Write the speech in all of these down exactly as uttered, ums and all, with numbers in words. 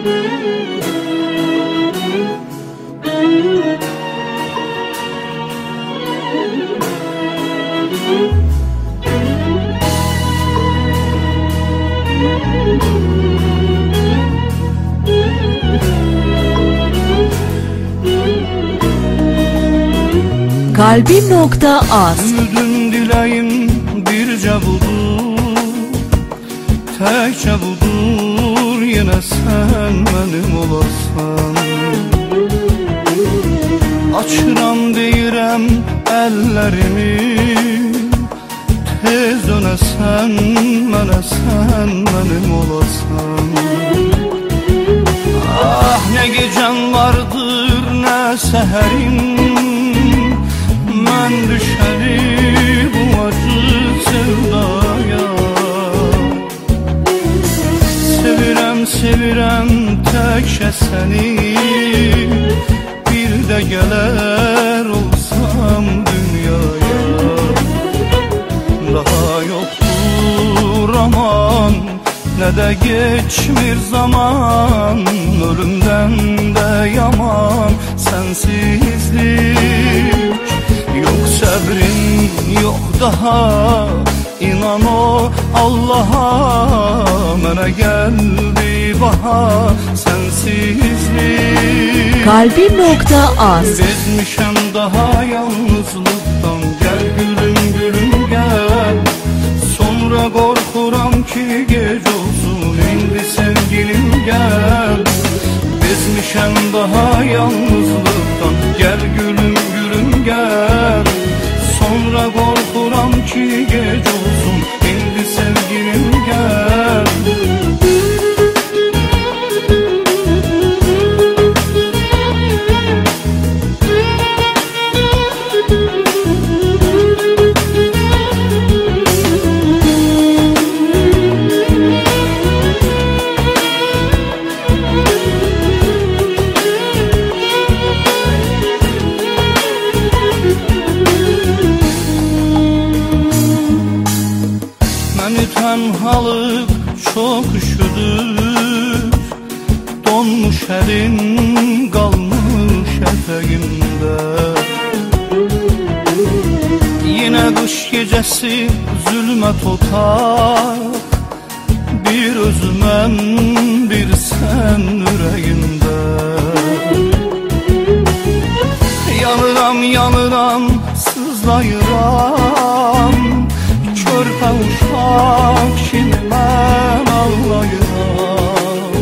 Kalbim nokta az. Ümidim dileyim birce budur, tekçe budur, yine sen benim olasan. Açıram deyirem ellerimi, tez dönesen mənə, sen benim olasan. Ah ne gecen vardır ne seherin, mən düşəri bu acı sevdaya. Sevirəm, sevirəm təkcə səni, bir də gələr olsam dünyaya. Daha yoxdur aman, nə də geçmir zaman, ölümdən də yaman sensizlik. Yok sabrin, yok daha, inan o Allah'a, mənə geldi bahar sensizlik. Kalbim nokta az. Bezmişəm daha yalnızlıktan, gel gülüm gülüm gel. Sonra korkuram ki gece olsun, indi sevgilim gel. Bezmişəm daha yalnızlıktan, gel gülüm gülüm gel. Sonra korkuram ki gece olsun, indi sevgilim gel. Tenhalık çok üşüdür, donmuş elin kalmış eteğimde. Yine kış gecesi zulmet otar, bir özümem bir sen yüreğimde. Yanıram yanıram sızlayıram, körpə uşaq kimi mən ağlayıram.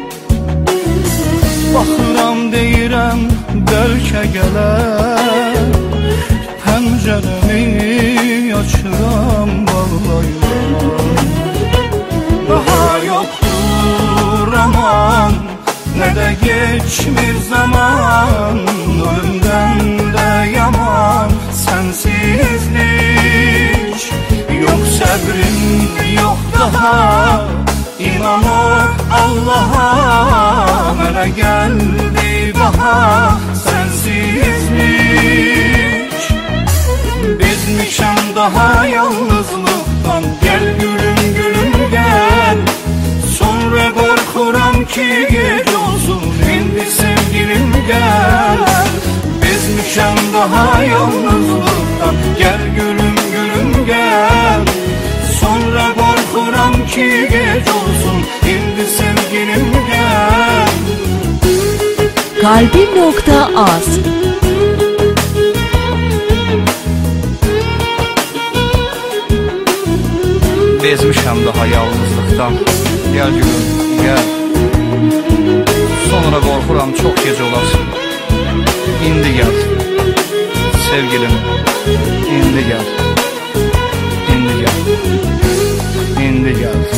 Baxıram deyirəm bəlkə gələr, pəncərəmi açıram bağlayıram. Daha yoxdur aman, nə də geçmir zaman, ölümdən də yaman sensizlik. Yok sabrim, yok daha, inan o Allah'a, mənə geldi bahar sensizlik. Bezmişəm daha yalnızlıktan, gel gülüm gülüm gel. Sonra korkuram ki gece olsun, indi sevgilim gel. Bezmişəm daha yalnızlıktan, gel gülüm gülüm gel. Sonra korkuram ki gece olsun, indi sevgilim gel. Kalbim nokta az. Bezmişəm daha yalnızlıktan, gel gülüm gel. Sonra korkuram çok gece olasın, indi gel. Sevgilim, indi gel. İndi gel, indi gel.